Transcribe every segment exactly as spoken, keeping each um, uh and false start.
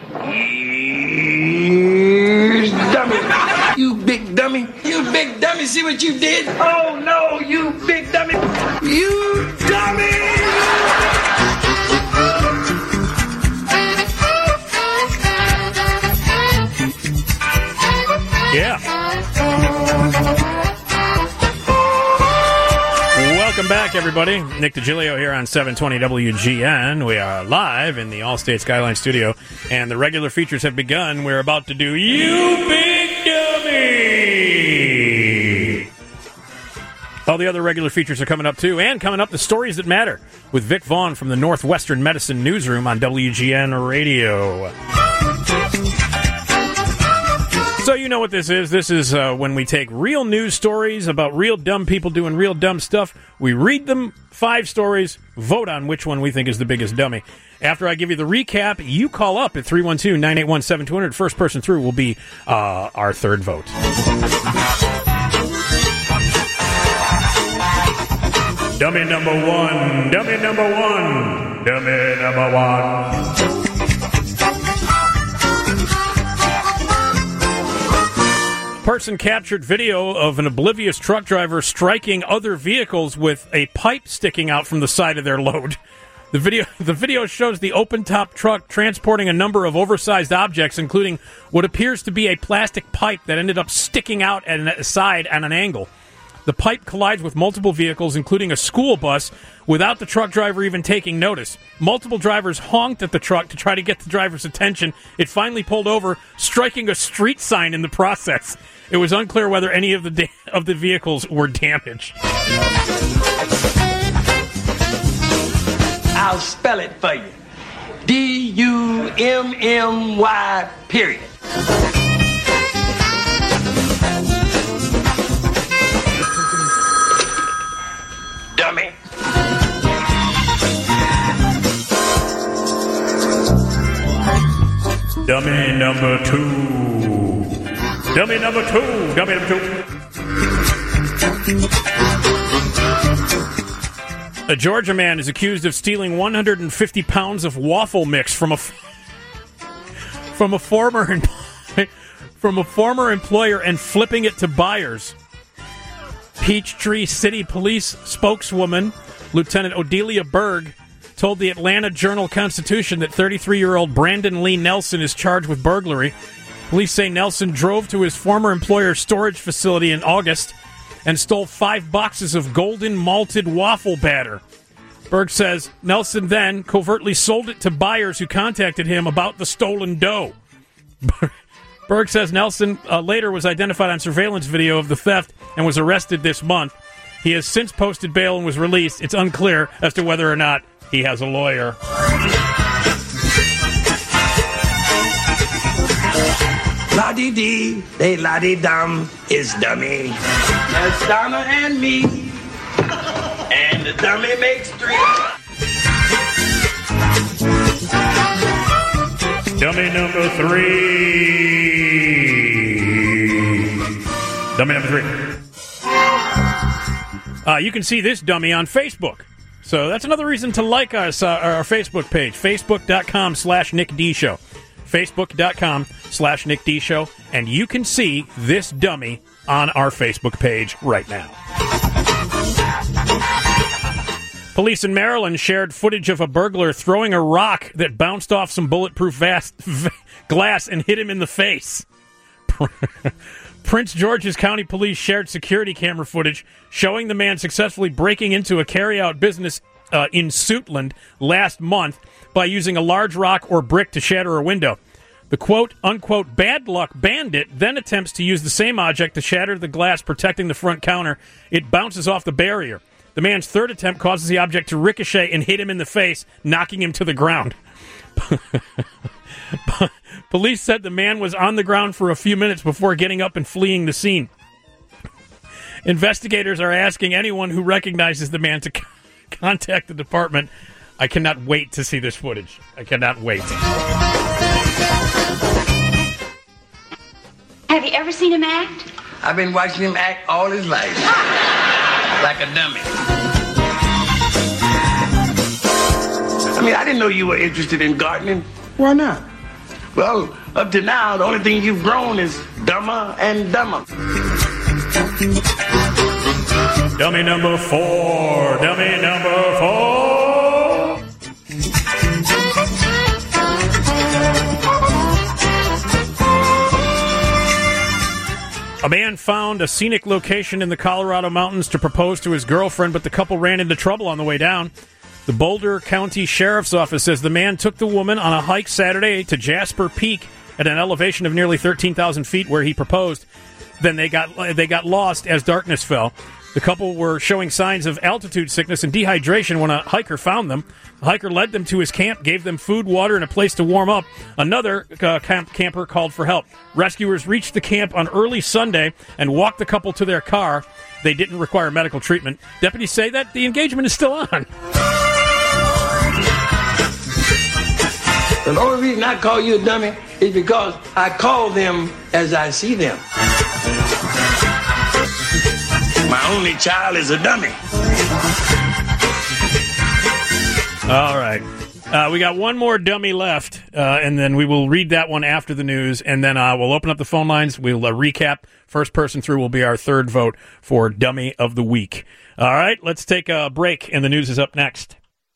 Here's dummy. You big dummy. You big dummy. See what you did? Oh, no, you big dummy. You dummy. Yeah. Welcome back, everybody. Nick DiGilio here on seven twenty W G N. We are live in the Allstate Skyline studio, and the regular features have begun. We're about to do You Big Dummy! All the other regular features are coming up, too, and coming up, the stories that matter, with Vic Vaughn from the Northwestern Medicine Newsroom on W G N Radio. So you know what this is. This is uh, when we take real news stories about real dumb people doing real dumb stuff. We read them, five stories, vote on which one we think is the biggest dummy. After I give you the recap, you call up at three one two, nine eight one, seven two zero zero. First person through will be uh, our third vote. Dummy number one. Dummy number one. Dummy number one. Person captured video of an oblivious truck driver striking other vehicles with a pipe sticking out from the side of their load. The video the video shows the open-top truck transporting a number of oversized objects, including what appears to be a plastic pipe that ended up sticking out at a side at an angle. The pipe collides with multiple vehicles, including a school bus, without the truck driver even taking notice. Multiple drivers honked at the truck to try to get the driver's attention. It finally pulled over, striking a street sign in the process. It was unclear whether any of the da- of the vehicles were damaged. I'll spell it for you. D U M M Y period. Dummy. Dummy number two. Dummy number two. Dummy number two. A Georgia man is accused of stealing one hundred fifty pounds of waffle mix from a from a former from a former employer and flipping it to buyers. Peachtree City Police spokeswoman Lieutenant Odelia Berg told the Atlanta Journal-Constitution that thirty-three-year-old Brandon Lee Nelson is charged with burglary. Police say Nelson drove to his former employer's storage facility in August and stole five boxes of golden malted waffle batter. Berg says Nelson then covertly sold it to buyers who contacted him about the stolen dough. Berg says Nelson uh, later was identified on surveillance video of the theft and was arrested this month. He has since posted bail and was released. It's unclear as to whether or not he has a lawyer. La-dee-dee, they la-dee-dum is dummy. That's Donna and me. And the dummy makes three. Dummy number three. Dummy number three. Uh, you can see this dummy on Facebook. So that's another reason to like us, uh, our Facebook page, facebook.com slash Nick D Show. Facebook.com slash Nick D Show. And you can see this dummy on our Facebook page right now. Police in Maryland shared footage of a burglar throwing a rock that bounced off some bulletproof vast glass and hit him in the face. Prince George's County Police shared security camera footage showing the man successfully breaking into a carry-out business uh, in Suitland last month by using a large rock or brick to shatter a window. The quote-unquote bad luck bandit then attempts to use the same object to shatter the glass protecting the front counter. It bounces off the barrier. The man's third attempt causes the object to ricochet and hit him in the face, knocking him to the ground. Police said the man was on the ground for a few minutes before getting up and fleeing the scene. Investigators are asking anyone who recognizes the man to c- contact the department. I cannot wait to see this footage. I cannot wait. Have you ever seen him act? I've been watching him act all his life. Like a dummy. I mean, I didn't know you were interested in gardening. Why not? Well, up to now, the only thing you've grown is dumber and dumber. Dummy number four. Dummy number four. A man found a scenic location in the Colorado mountains to propose to his girlfriend, but the couple ran into trouble on the way down. The Boulder County Sheriff's Office says the man took the woman on a hike Saturday to Jasper Peak at an elevation of nearly thirteen thousand feet where he proposed. Then they got they got lost as darkness fell. The couple were showing signs of altitude sickness and dehydration when a hiker found them. The hiker led them to his camp, gave them food, water, and a place to warm up. Another uh, camp camper called for help. Rescuers reached the camp on early Sunday and walked the couple to their car. They didn't require medical treatment. Deputies say that the engagement is still on. The only reason I call you a dummy is because I call them as I see them. My only child is a dummy. All right. Uh, we got one more dummy left, uh, and then we will read that one after the news, and then uh, we'll open up the phone lines. We'll uh, recap. First person through will be our third vote for Dummy of the Week. All right, let's take a break, and the news is up next.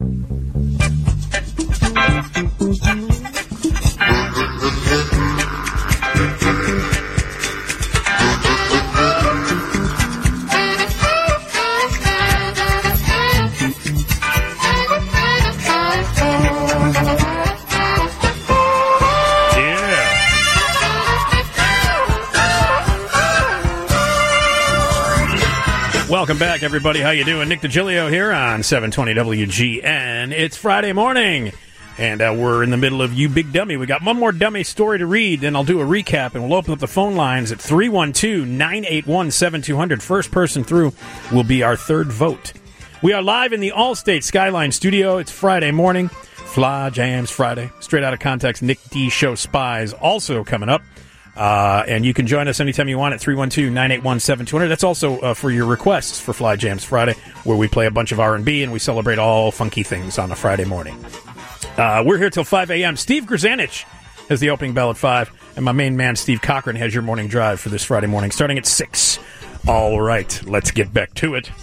Welcome back, everybody. How you doing? Nick DiGilio here on seven twenty W G N. It's Friday morning, and uh, we're in the middle of You Big Dummy. We got one more dummy story to read, then I'll do a recap, and we'll open up the phone lines at three one two, nine eight one, seven two zero zero. First person through will be our third vote. We are live in the Allstate Skyline studio. It's Friday morning. Fly Jams Friday. Straight out of context, Nick D. Show Spies also coming up. Uh, and you can join us anytime you want at three one two, nine eight one, seven two zero zero. That's also uh, for your requests for Fly Jams Friday, where we play a bunch of R and B and we celebrate all funky things on a Friday morning. Uh, we're here till five a.m. Steve Grzanich has the opening bell at five, and my main man, Steve Cochran, has your morning drive for this Friday morning, starting at six. All right, let's get back to it.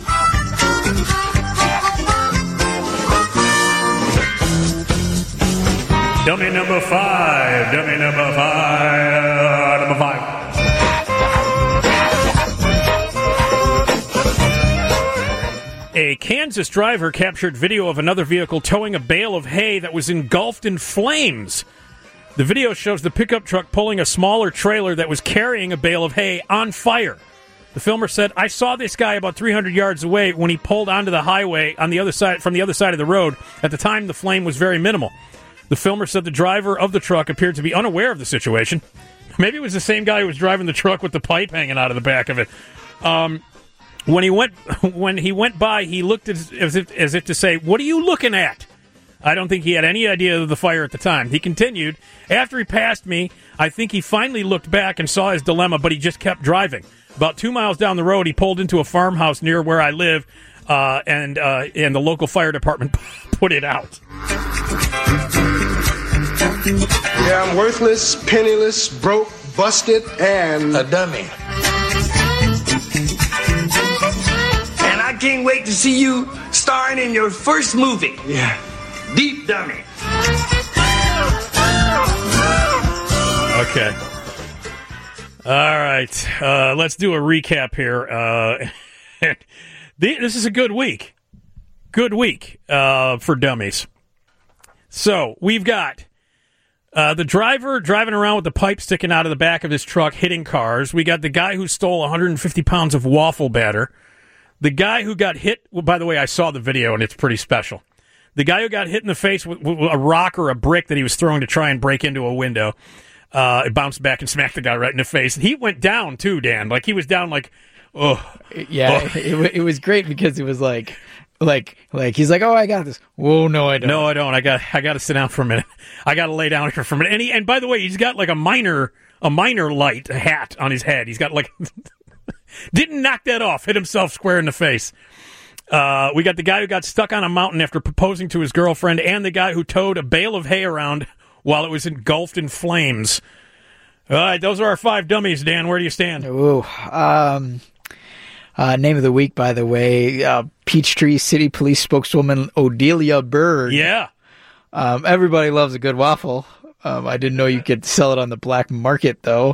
Dummy number five. Dummy number five. Number five. A Kansas driver captured video of another vehicle towing a bale of hay that was engulfed in flames. The video shows the pickup truck pulling a smaller trailer that was carrying a bale of hay on fire. The filmer said, "I saw this guy about three hundred yards away when he pulled onto the highway on the other side from the other side of the road. At the time, the flame was very minimal." The filmer said the driver of the truck appeared to be unaware of the situation. Maybe it was the same guy who was driving the truck with the pipe hanging out of the back of it. Um, when he went when he went by, he looked as, as, if, as if to say, "What are you looking at?" I don't think he had any idea of the fire at the time. He continued, "After he passed me, I think he finally looked back and saw his dilemma, but he just kept driving. About two miles down the road, he pulled into a farmhouse near where I live, uh, and, uh, and the local fire department put it out." Yeah, I'm worthless, penniless, broke, busted, and a dummy. And I can't wait to see you starring in your first movie. Yeah. Deep Dummy. Okay. All right. Uh, let's do a recap here. Uh, this is a good week. Good week uh, for dummies. So we've got uh, the driver driving around with the pipe sticking out of the back of his truck, hitting cars. We got the guy who stole one hundred fifty pounds of waffle batter. The guy who got hit, well, by the way, I saw the video, and it's pretty special. The guy who got hit in the face with, with a rock or a brick that he was throwing to try and break into a window. Uh, it bounced back and smacked the guy right in the face. He went down, too, Dan. Like, he was down like, oh. Yeah, oh. It, it was great because it was like... Like, like he's like, "Oh, I got this." Whoa, no, I don't. No, I don't. I got, I got to sit down for a minute. I got to lay down here for a minute. And he, and by the way, he's got like a minor, a minor light hat on his head. He's got like, didn't knock that off. Hit himself square in the face. Uh, we got the guy who got stuck on a mountain after proposing to his girlfriend, and the guy who towed a bale of hay around while it was engulfed in flames. All right, those are our five dummies, Dan. Where do you stand? Ooh, um, uh, name of the week, by the way, uh, Peachtree City Police spokeswoman Odelia Bird. Yeah. Um, everybody loves a good waffle. Um, I didn't know you could sell it on the black market, though.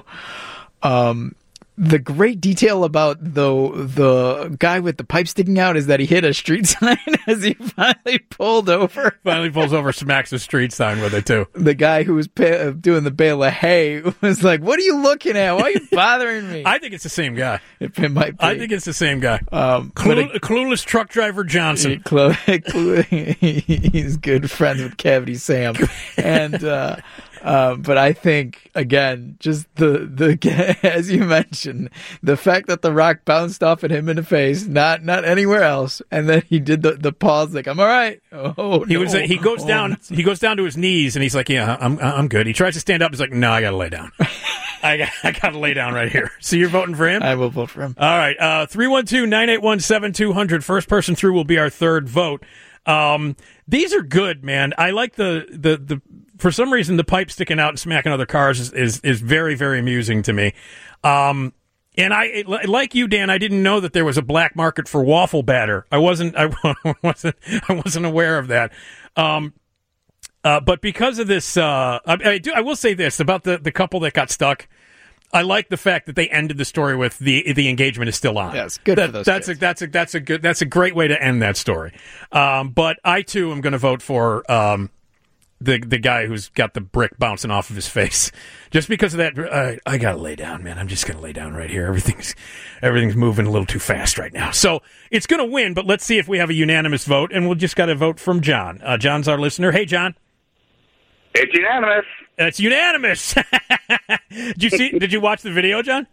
Um, the great detail about the the guy with the pipe sticking out is that he hit a street sign as he finally pulled over. Finally pulls over, smacks a street sign with it, too. The guy who was pay- doing the bale of hay was like, what are you looking at? Why are you bothering me? I think it's the same guy. It, it might be. I think it's the same guy. Um, Clue- a, clueless truck driver Johnson. Clo- Clo- he's good friends with Cavity Sam. And, uh, uh, but I think, again, just the, the, as you mentioned, the fact that the rock bounced off at him in the face, not, not anywhere else. And then he did the, the pause like, I'm all right. Oh, He no. was. He goes Oh. down. He goes down to his knees, and he's like, "Yeah, I'm. I'm good." He tries to stand up. He's like, "No, I got to lay down. I got. I got to lay down right here." So you're voting for him? I will vote for him. All right. Uh, three one two nine eight one seven two zero zero. First person through will be our third vote. Um, these are good, man. I like the the the. For some reason, the pipe sticking out and smacking other cars is is, is very very amusing to me. Um. And I, like you, Dan, I didn't know that there was a black market for waffle batter. I wasn't, I wasn't, I wasn't aware of that. Um, uh, but because of this, uh, I, I do, I will say this about the, the couple that got stuck. I like the fact that they ended the story with the the engagement is still on. Yes, good that, for those That's kids. a that's a that's a good that's a great way to end that story. Um, but I too am going to vote for um. The the guy who's got the brick bouncing off of his face, just because of that. Uh, I gotta lay down, man. I'm just gonna lay down right here. Everything's everything's moving a little too fast right now. So it's gonna win, but let's see if we have a unanimous vote, and we'll just got to vote from John. Uh, John's our listener. Hey, John. It's unanimous. It's unanimous. Did you see? Did you watch the video, John?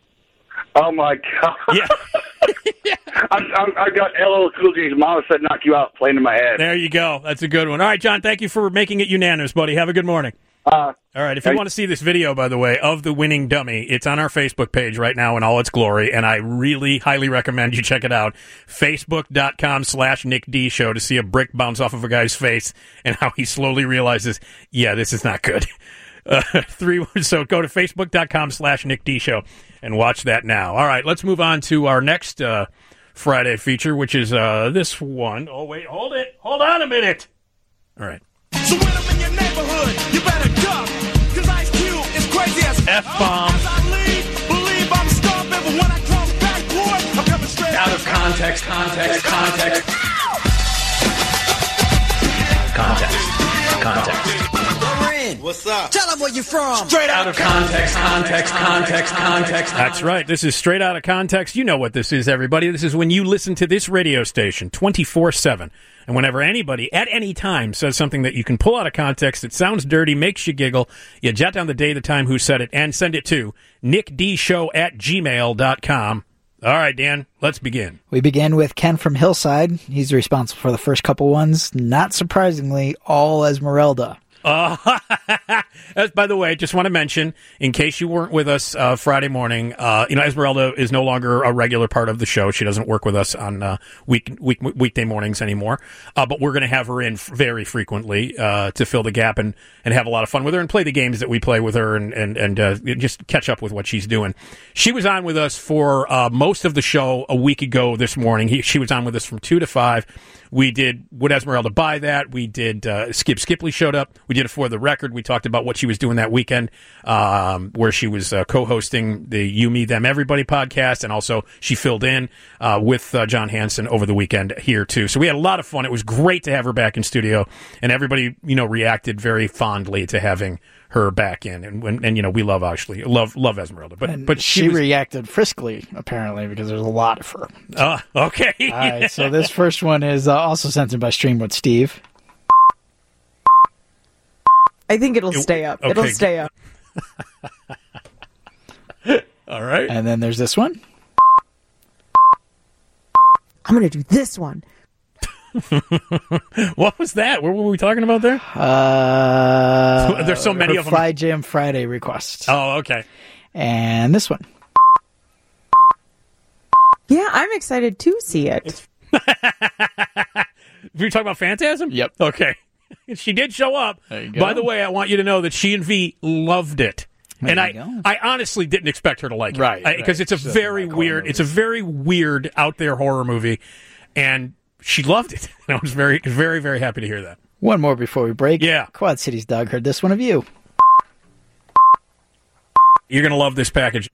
Oh my god! Yeah. I, I, I got L L Cool J's "Mama Said Knock You Out" playing in my head. There you go. That's a good one. All right, John. Thank you for making it unanimous, buddy. Have a good morning. Uh, All right, if you want to see this video, by the way, of the winning dummy, it's on our Facebook page right now in all its glory, and I really highly recommend you check it out. Facebook.com slash Nick D Show to see a brick bounce off of a guy's face and how he slowly realizes, yeah, this is not good. Uh, three So go to Facebook.com slash Nick D Show and watch that now. All right, let's move on to our next uh, Friday feature, which is uh, this one. Oh, wait, hold it. Hold on a minute. All right. So when I'm in your neighborhood, you better duck, cause Ice Cube is crazy as F-bomb. As I leave, believe I'm stomping, but when I come back, boy, I'm coming straight Out of context, context, context. Context, context. What's up? Tell them where you from. Straight out of context, context, context, context. That's right. This is Straight Out of Context. You know what this is, everybody. This is when you listen to this radio station twenty-four seven. And whenever anybody, at any time, says something that you can pull out of context, it sounds dirty, makes you giggle, you jot down the day, the time, who said it, and send it to nickdshow at gmail dot com. All right, Dan, let's begin. We begin with Ken from Hillside. He's responsible for the first couple ones. Not surprisingly, all Esmeralda. Uh, as, by the way, just want to mention, in case you weren't with us uh, Friday morning, uh, you know, Esmeralda is no longer a regular part of the show. She doesn't work with us on uh, week, week weekday mornings anymore. Uh, but we're going to have her in f- very frequently uh, to fill the gap and, and have a lot of fun with her and play the games that we play with her and and and uh, just catch up with what she's doing. She was on with us for uh, most of the show a week ago this morning. He, she was on with us from two to five. We did Would Esmeralda Buy That? We did uh, Skip Skipley showed up. We did it for the record. We talked about what she was doing that weekend, um, where she was uh, co-hosting the You, Me, Them, Everybody podcast, and also she filled in uh, with uh, John Hanson over the weekend here too. So we had a lot of fun. It was great to have her back in studio, and everybody, you know, reacted very fondly to having her back in. And and, and you know, we love Ashley, love love Esmeralda, but And but she, she, was, reacted friskly, apparently, because there's a lot of her. uh, okay. All right, so this first one is uh, also sent in by Streamwood Steve. I think it'll It- stay up. okay. It'll stay up. All right. And then there's this one. I'm going to do this one. What was that? What were we talking about there? Uh, There's so many her of them. Fly Jam Friday requests. Oh, okay. And this one. Yeah, I'm excited to see it. Were you talking about Phantasm? Yep. Okay. She did show up. There you go. By the way, I want you to know that she and V loved it. There and you I, go. I honestly didn't expect her to like it. Right, Because right. it's a She doesn't very like horror weird, it's a very weird, out there horror movie. And she loved it. And I was very, very, very happy to hear that. One more before we break. Yeah. Quad Cities Doug heard this one of you. You're going to love this package.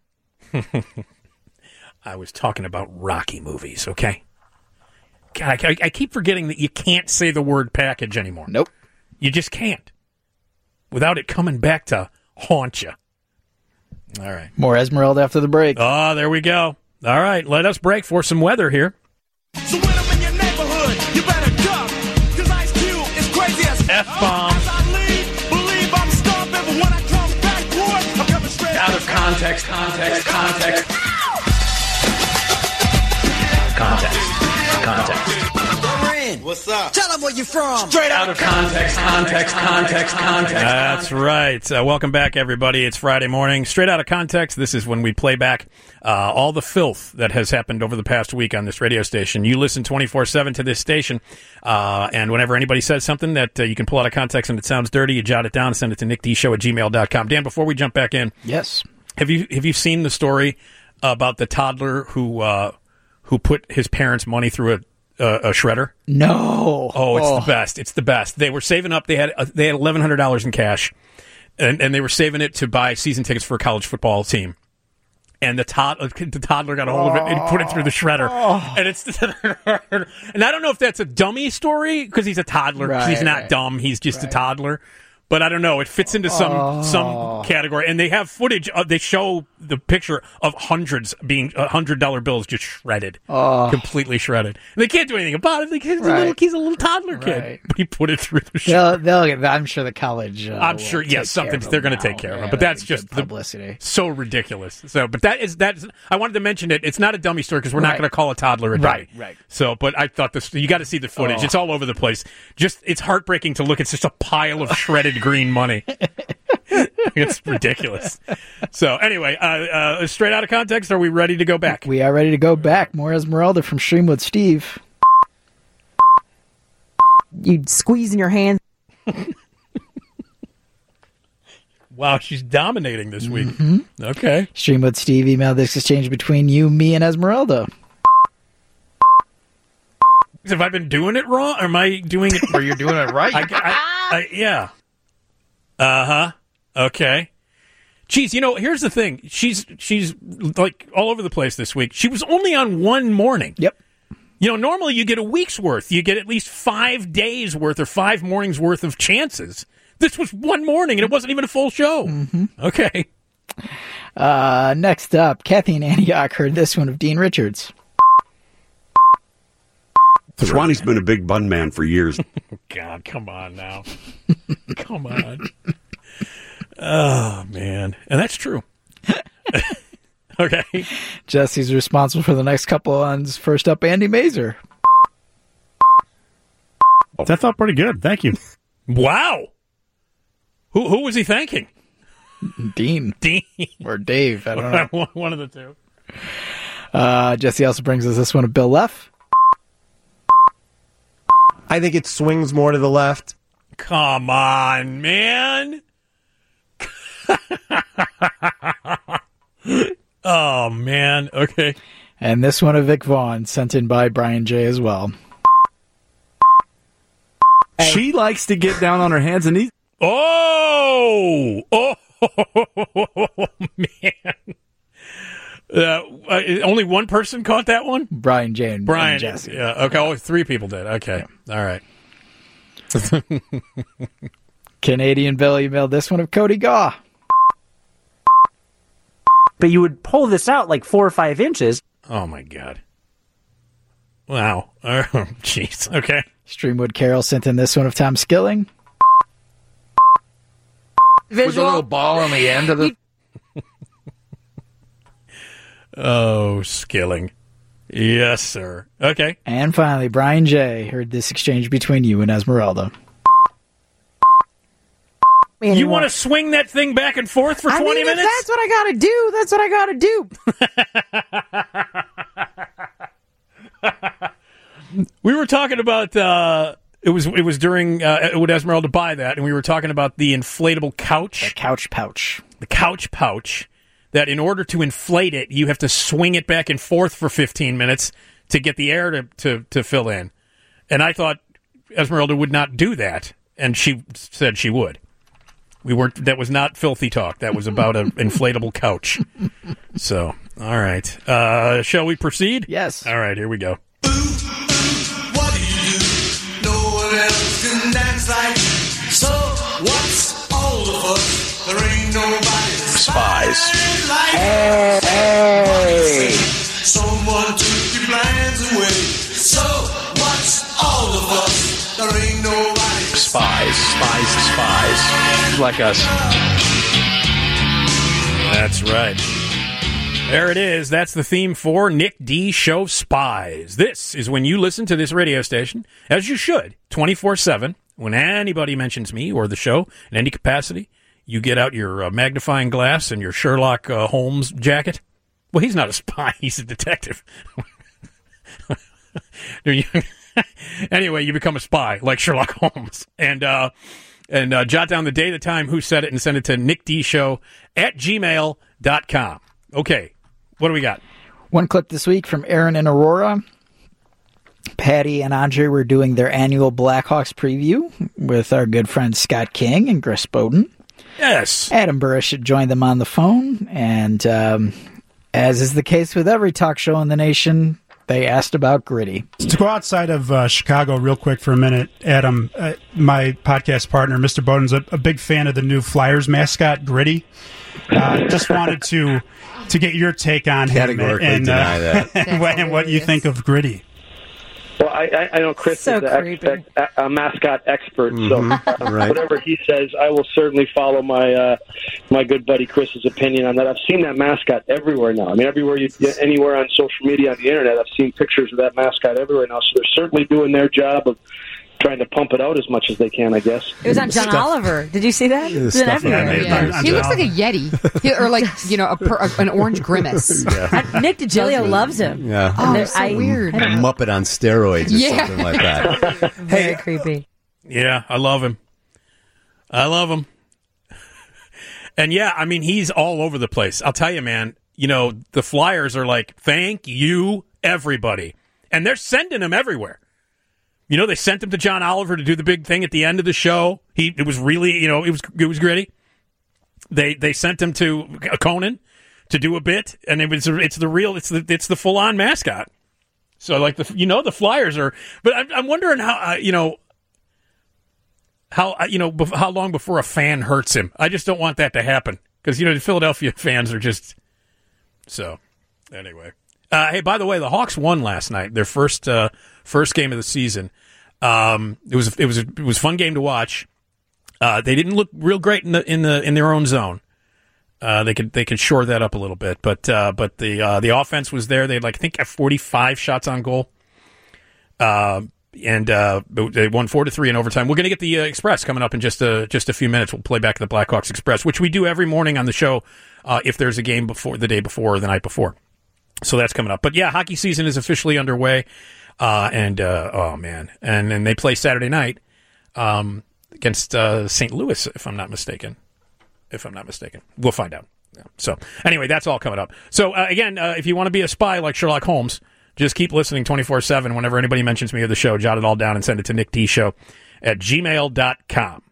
I was talking about Rocky movies, okay? God, I, I keep forgetting that you can't say the word package anymore. Nope. You just can't. Without it coming back to haunt you. All right. More Esmeralda after the break. Oh, there we go. All right, let us break for some weather here. So when I'm in your neighborhood, you better duck, cause Ice Cube is crazy as F-bomb. As I leave, believe I'm stomping, but when I come back, boy, I'm coming straight Out of context, context, context. Context, context. What's up? Tell them where you from. Straight out of context, context, context, context. That's right. Uh, welcome back, everybody. It's Friday morning. Straight out of context, this is when we play back uh, all the filth that has happened over the past week on this radio station. You listen twenty-four seven to this station, uh, and whenever anybody says something that uh, you can pull out of context and it sounds dirty, you jot it down and send it to nick d show at gmail dot com. Dan, before we jump back in, Yes. have you have you seen the story about the toddler who uh, who put his parents' money through a Uh, a shredder? No. Oh, it's the best. It's the best. They were saving up. They had uh, they had eleven hundred dollars in cash, and and they were saving it to buy season tickets for a college football team. And the, tod- the toddler got a hold of it and put it through the shredder. Oh. And it's and I don't know if that's a dummy story because he's a toddler. 'cause Right, he's not right. dumb. He's just a toddler. But I don't know. It fits into some Oh. some category, and they have footage. Of, they show the picture of hundreds being uh, hundred dollar bills just shredded, Oh. completely shredded. And they can't do anything about it. Like, he's, a Right. little, he's a little toddler kid, Right. but he put it through the shredder. They'll, they'll get, I'm sure the college. Uh, I'm will sure, take yes, something care of they're them going to now. take care of Yeah, him. But that'd that's be just good the- publicity. so ridiculous. So, but that is that's. I wanted to mention it. It's not a dummy story because we're not Right. going to call a toddler a dummy. Right, right. So, but I thought this. You got to see the footage. Oh. It's all over the place. Just it's heartbreaking to look. It's just a pile of shredded green money. It's ridiculous. So anyway, uh, uh, straight out of context, are we ready to go back? We are ready to go back. More Esmeralda from Streamwood Steve. You'd squeeze in your hand. Wow, she's dominating this week. Mm-hmm. Okay. Streamwood Steve emailed this exchange between you, me, and Esmeralda. Have I been doing it wrong? Or am I doing it? Or you're doing it right. I, I, I, yeah. Uh huh. Okay. Geez, you know, here's the thing. She's she's like all over the place this week. She was only on one morning. Yep. You know, normally you get a week's worth. You get at least five days worth or five mornings worth of chances. This was one morning, and it wasn't even a full show. Mm-hmm. Okay. Uh, next up, Kathy in Antioch heard this one of Dean Richards. Swanee's been a big bun man for years. God, come on now. Come on. Oh, man. And that's true. Okay. Jesse's responsible for the next couple ones. First up, Andy Mazer. That felt pretty good. Thank you. Wow. Who who was he thanking? Dean. Dean. Or Dave. I don't know. One of the two. Uh, Jesse also brings us this one of Bill Leff. I think it swings more to the left. Come on, man. Oh, man. Okay. And this one of Vic Vaughn, sent in by Brian J. as well. She likes to get down on her hands and knees. Oh! Oh, man. Uh, uh, only one person caught that one? Brian J. and Brian. and Jesse. Yeah, okay. Oh, three people did. Okay. All right. Canadian Bill emailed this one of Cody Gaw. But you would pull this out like four or five inches. Oh, my God. Wow. Oh, jeez. Okay. Streamwood Carroll sent in this one of Tom Skilling. Visual. With a little ball on the end of the... Oh, Skilling. Yes, sir. Okay. And finally, Brian J. heard this exchange between you and Esmeralda. You want to swing that thing back and forth for I twenty mean, if minutes? that's what I gotta do. That's what I gotta do. We were talking about uh, It was it was during uh, would Esmeralda buy that, and we were talking about the inflatable couch, the couch pouch, the couch pouch. That in order to inflate it, you have to swing it back and forth for fifteen minutes to get the air to to, to fill in. And I thought Esmeralda would not do that, and she said she would. We weren't. That was not filthy talk. That was about an inflatable couch. So, all right. Uh, shall we proceed? Yes. All right. Here we go. What do you do? No one else can dance like. So what's all of us? There ain't nobody Spies. like Hey, hey. Someone took your plans away. So what's all of us? There ain't nobody Spies. Spies. Spies. Like us. That's right. There it is. That's the theme for Nick D Show Spies. This is when you listen to this radio station, as you should, twenty-four seven. When anybody mentions me or the show in any capacity, you get out your uh, magnifying glass and your Sherlock uh, Holmes jacket. Well, he's not a spy. He's a detective. Anyway, you become a spy like Sherlock Holmes. And uh, and uh, jot down the day, the time, who said it, and send it to nickdshow at gmail dot com. Okay, what do we got? One clip this week from Aaron and Aurora. Patty and Andre were doing their annual Blackhawks preview with our good friends Scott King and Chris Bowden. Yes. Adam Burish had joined them on the phone, and um, as is the case with every talk show in the nation, they asked about Gritty. To go outside of uh, Chicago real quick for a minute, Adam, uh, my podcast partner, Mister Bowden's a, a big fan of the new Flyers mascot, Gritty. Uh, just wanted to to get your take on him Categorically and, deny uh, that. and, what, and what you think of Gritty. Well, I, I, I know Chris So is a, creepy. ex, a, a mascot expert, Mhm. so uh, Right. whatever he says, I will certainly follow my uh, my good buddy Chris's opinion on that. I've seen that mascot everywhere now. I mean, everywhere you anywhere on social media, on the internet, I've seen pictures of that mascot everywhere now. So they're certainly doing their job of trying to pump it out as much as they can, I guess. It was on John Oliver. Did you see that? It was stuff everywhere. that I made Yeah. on He looks John. like a Yeti, He- or like you know, a per, a, an orange grimace. I- Nick DiGilio loves him. Yeah. Oh, And so I- weird. I don't know. Muppet on steroids or Yeah. something like that. Very creepy. Yeah, I love him. I love him. And yeah, I mean, he's all over the place. I'll tell you, man, you know, the Flyers are like, thank you, everybody. And they're sending him everywhere. You know, they sent him to John Oliver to do the big thing at the end of the show. He it was really, you know, it was it was gritty. They they sent him to Conan to do a bit, and it was it's the real it's the it's the full on mascot. So like the you know the Flyers are, but I'm, I'm wondering how uh, you know how uh, you know bef- how long before a fan hurts him. I just don't want that to happen because you know the Philadelphia fans are just so. Anyway, uh, hey, by the way, the Hawks won last night. Their first uh, first game of the season. Um, it was it was a, it was a fun game to watch. Uh, they didn't look real great in the in the in their own zone. Uh, they could they could shore that up a little bit, but uh, but the uh, the offense was there. They had like I think forty-five shots on goal, uh, and uh, they won four to three in overtime. We're going to get the uh, Express coming up in just a just a few minutes. We'll play back the Blackhawks Express, which we do every morning on the show uh, if there's a game before the day before or the night before. So that's coming up. But yeah, hockey season is officially underway, uh, and uh, oh man, and and they play Saturday night um, against uh, Saint Louis, if I'm not mistaken. If I'm not mistaken, we'll find out. Yeah. So anyway, that's all coming up. So uh, again, uh, if you want to be a spy like Sherlock Holmes, just keep listening twenty-four seven. Whenever anybody mentions me or the show, jot it all down and send it to nick d show at gmail dot com.